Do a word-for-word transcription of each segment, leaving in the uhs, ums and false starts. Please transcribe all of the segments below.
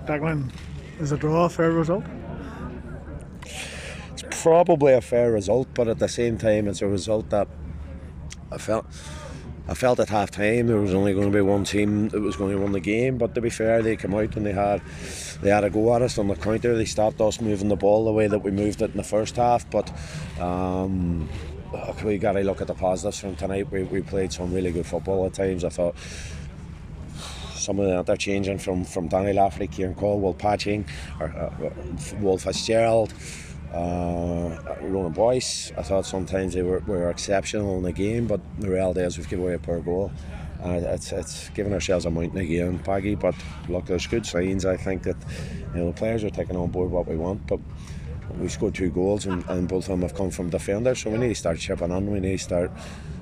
Declan, is a draw a fair result? It's probably a fair result, but at the same time, it's a result that I felt. I felt at half time there was only going to be one team that was going to win the game, but to be fair, they came out and they had they had a go at us on the counter. They stopped us moving the ball the way that we moved it in the first half, but um, we got to look at the positives from tonight. We, we played some really good football at times. I thought some of the interchanging from, from Danny Lafferty, Kieran Caldwell, Patching, or, uh, Will Fitzgerald, Uh, Ronan Boyce. I thought sometimes they were, were exceptional in the game, but the reality is we've given away a poor goal. Uh, it's it's giving ourselves a mountain again, Paggy. But look, there's good signs. I think that you know the players are taking on board what we want. But we scored two goals, and, and both of them have come from defenders. So we need to start chipping in. We need to start.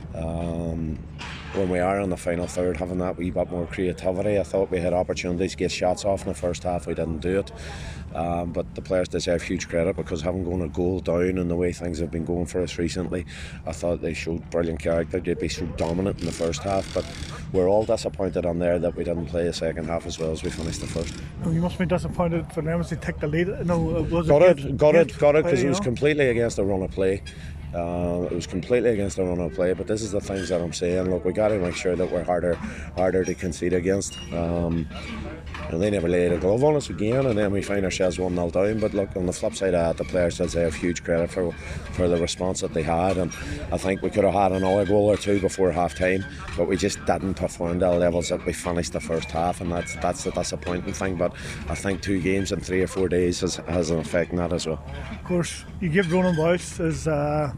Um, when we are in the final third, having that wee bit more creativity. I thought we had opportunities to get shots off in the first half. We didn't do it, um, but the players deserve huge credit because having gone a goal down and the way things have been going for us recently, I thought they showed brilliant character. They'd be so dominant in the first half, but we're all disappointed on there that we didn't play the second half as well as we finished the first. Oh, you must be disappointed for them as they take the lead. No, was got it? It, got it, got it, because it was know? completely against the run of play. Uh, it was completely against the run of play, but this is the things that I'm saying. Look, we got to make sure that we're harder, harder to concede against. Um, and they never laid a glove on us again, and then we find ourselves one nil down. But look, on the flip side of that, the players deserve huge credit for for the response that they had, and I think we could have had another goal or two before half time, but we just didn't perform to the levels that we finished the first half, and that's that's the disappointing thing. But I think two games in three or four days has, has an effect on that as well. Of course, you give Ronan Boyce as uh,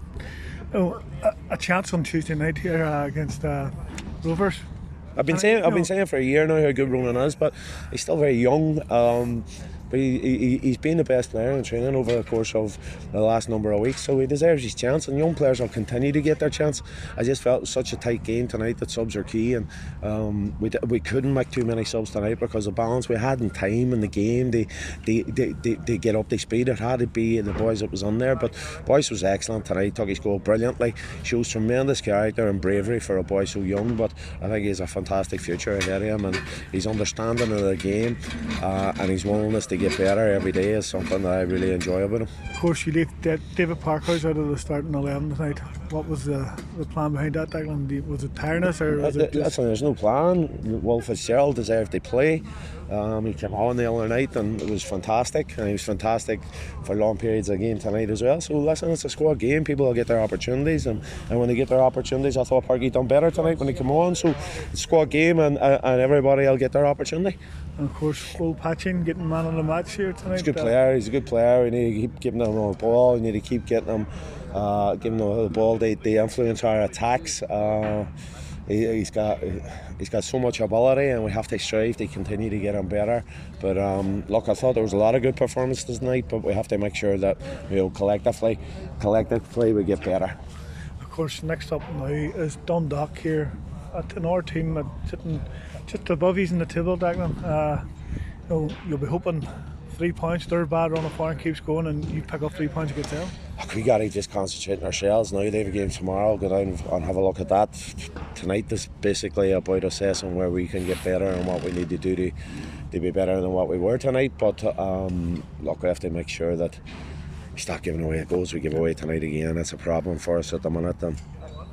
oh, a, a chance on Tuesday night here uh, against uh, Rovers. I've been And, saying you I've know, been saying for a year now how good Ronan is, but he's still very young. Um, but he, he, he's been the best player in training over the course of the last number of weeks, so he deserves his chance, and young players will continue to get their chance. I just felt it was such a tight game tonight that subs are key, and um, we, we couldn't make too many subs tonight because the balance we had in time in the game, they they, they, they, they get up to speed. It had to be the boys that was on there, but Boyce was excellent tonight, took his goal brilliantly, shows tremendous character and bravery for a boy so young, but I think he has a fantastic future ahead of him, and his understanding of the game uh, and his willingness to get better every day is something that I really enjoy about him. Of course, you left David Parkhouse out of the starting eleven tonight. What was the, the plan behind that, Declan? Was it tiredness or was it just... Listen, there's no plan. Will Fitzgerald deserved to play. Um, he came on the other night and it was fantastic, and he was fantastic for long periods of the game tonight as well. So listen, it's a squad game. People will get their opportunities, and, and when they get their opportunities, I thought Parky done better tonight when he came on. So it's a squad game, and, and everybody will get their opportunity. And of course, Will Patching getting man of the match here tonight. He's a good player. He's a good player. We need to keep giving him the ball. We need to keep getting him, uh, giving him the ball. They, they influence our attacks. Uh, he, he's got he's got so much ability, and we have to strive to continue to get him better. But um, look, I thought there was a lot of good performances tonight, but we have to make sure that you know collectively, collectively we get better. Of course, next up now is Dundalk here at another team at sitting just above you in the table, Declan. Uh, you know, you'll be hoping three points. Their bad run of form keeps going, and you pick up three points against them. We got to just concentrate on ourselves now. They have a game tomorrow. Go down and have a look at that. Tonight is basically about assessing where we can get better and what we need to do to, to be better than what we were tonight. But um, look, we have to make sure that we start giving away goals we give away tonight again. That's a problem for us at the minute. And,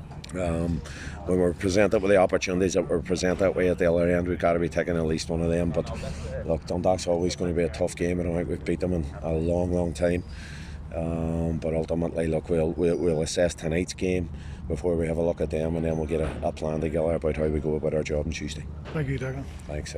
Um, when we're presented with the opportunities that we're presented that way at the other end, we've got to be taking at least one of them. But look, Dundalk's always going to be a tough game. I don't think we've beat them in a long, long time. Um, but ultimately, look, we'll, we'll we'll assess tonight's game before we have a look at them, and then we'll get a, a plan together about how we go about our job on Tuesday. Thank you, Declan. Thanks.